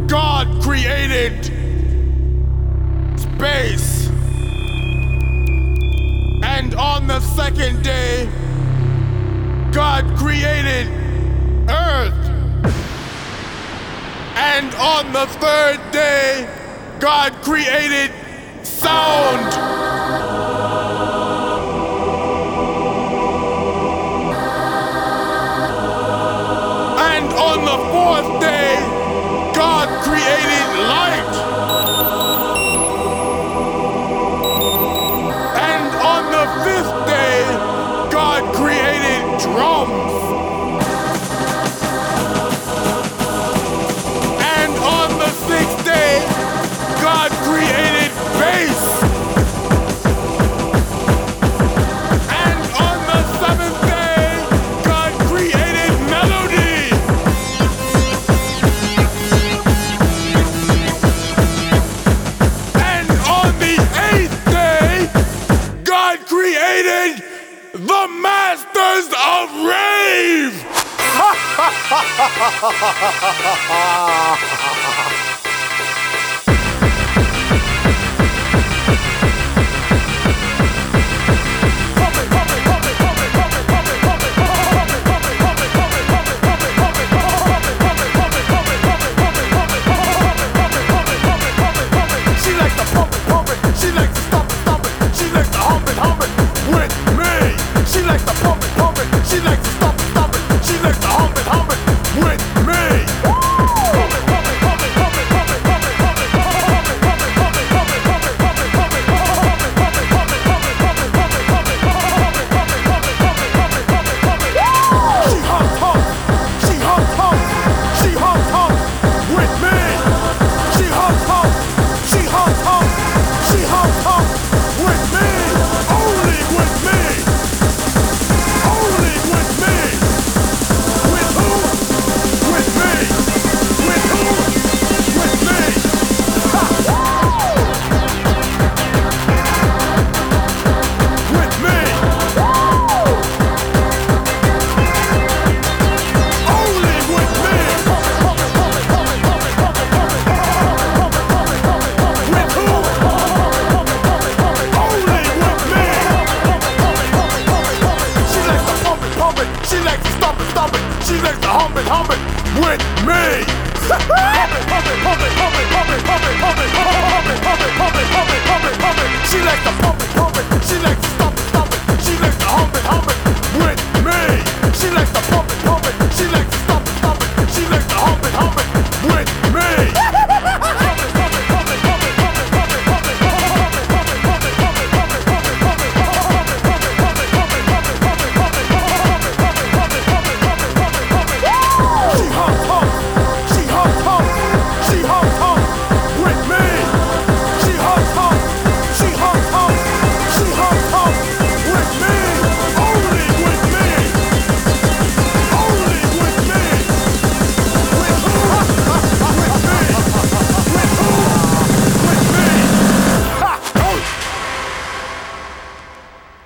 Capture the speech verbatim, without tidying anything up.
God created space, and on the second day, God created earth, and on the third day, God created sound. And on the fourth day, God created light. And on the fifth day, God created drums. And on the sixth day, God created bass. And on the seventh day, God created melody. And on the eighth day, God created the masters of rave. She likes to pump it, pump it. She likes to stomp it, stomp it. She likes to hump it, hump it with me. She likes to pump it, pump it. She likes to stomp it, stomp it. She likes to hump it, hump it with me. She likes to stomp it, stomp it. She likes to hump it, hump it with me. Hump it, hump it, hump it, hump it, hump it, hump it, hump it, hump it, hump it, hump it, hump it, hump it, hump it. She likes to